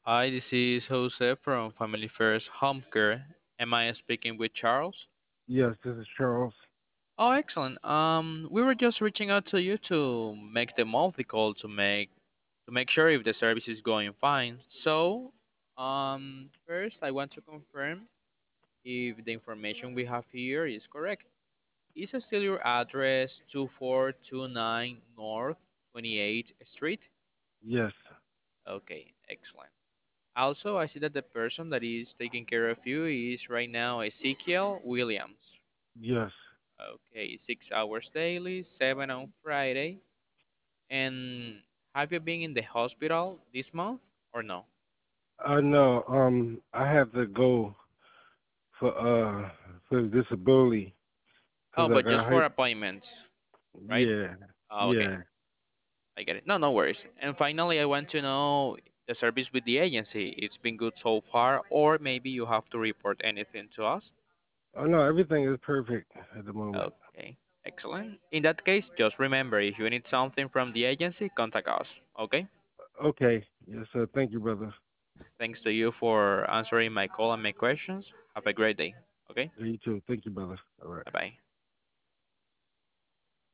Hi, this is Jose from Family First Home Care. Am I speaking with Charles? Yes, this is Charles. Oh, excellent. We were just reaching out to you to make the monthly call to make sure if the service is going fine. So, first I want to confirm if the information we have here is correct. Is it still your address 2429 North 28th Street? Yes, Okay, excellent. Also, I see that the person that is taking care of you is right now Ezekiel Williams. yes. Okay, 6 hours daily, 7 on Friday. And have you been in the hospital this month or no? I know. I have to go for disability Oh, because I but just got for hype. appointments, right? Yeah, Oh, okay, yeah. I get it. No, no worries. And finally, I want to know the service with the agency. It's been good so far, or maybe you have to report anything to us. Oh no, everything is perfect at the moment. Okay, excellent. In that case, just remember if you need something from the agency, contact us. Okay? Okay. Yes, sir. Thank you, brother. Thanks to you for answering my call and my questions. Have a great day. Okay? You too. Thank you, brother. All right. Bye bye.